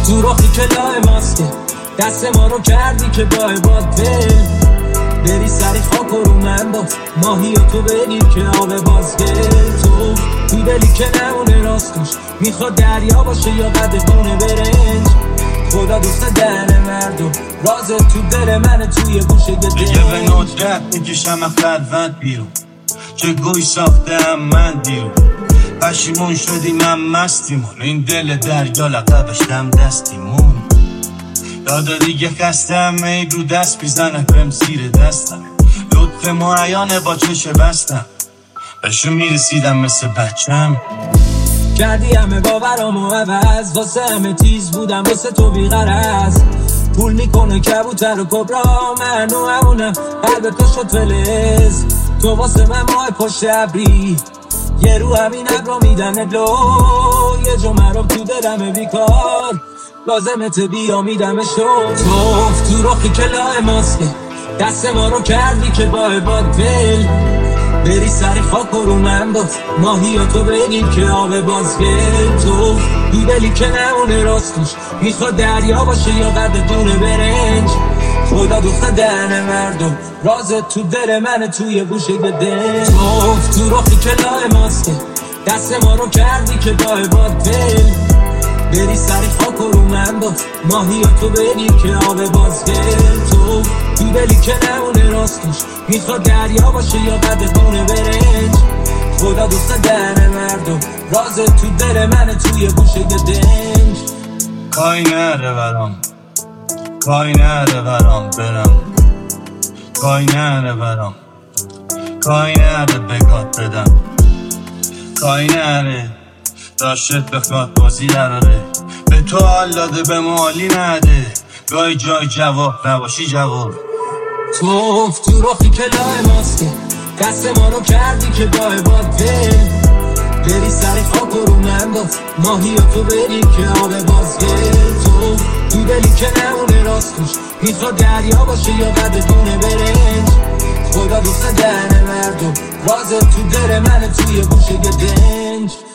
تو رخی که لای ماسکه دست ما رو کردی که با دل بری سری خاک رو من با ماهی و تو بگیر که آب بازگل تو دلی که نمونه راستش میخواد دریا باشه یا قد دونه برنج خدا دوست دهن مردم رازه تو دل منه توی گوشه دل دیگه به ندرت میکشم خلوت بیرون چه گوی ساختم من دیرون پشیمون شدی من مستیمون این دل دریا لقبش دم دستیمون دادا دیگه خستم ای رو دست بیزنه بهم زیر دستم لطف معیانه با چشه بستم بهشون میرسیدم مثل بچم کردی همه باورامو عوض واسه همه تیز بودم واسه تو بیغرض پول میکنه کبوتر و کبرا من و همونم قلب تو شد فلز تو واسه من ماه پشت ابری یه رو همین ابرا میدن دلو یه جو مرام تو دلمه بیکار لازمت بیا میدمش تو رخی که لای ماسکه دست ما رو کردی که با دل بری سری خاک رو من با ماهی و تو بگیر که آب بازگل تو دلی که نمونه راستش میخواد دریا باشه یا قد دونه برنج خدا دوست دهن مردم رازت تو دل منه توی گوشه دل تو رخی که لای ماسکه دست ما رو کردی که با دل بری سری خاک رو من با ماهی و تو بگیر که آب بازگل تو دلی که نمونه راستش میخواد دریا باشه یا قد دونه برنج خدا دوست دهن مردم رازت تو دل منه توی گوشه دنج کای نره برام کای نره برام برم کای نره برام کای نره بگات بدم کای نره داشت بخواد بازی دراره به تو حال داده به مالی نده گاهی جای جواب نباشی جواب تو رخی که لای ماسکه دست ما رو کردی که با دل بری سری خاک رو من با ماهی و تو بری که آب بازگل تو دلی که نمونه راستش میخواد دریا باشه یا قد دونه برنج خدا دوست دهن مردم رازت تو دل منه توی گوشه دنج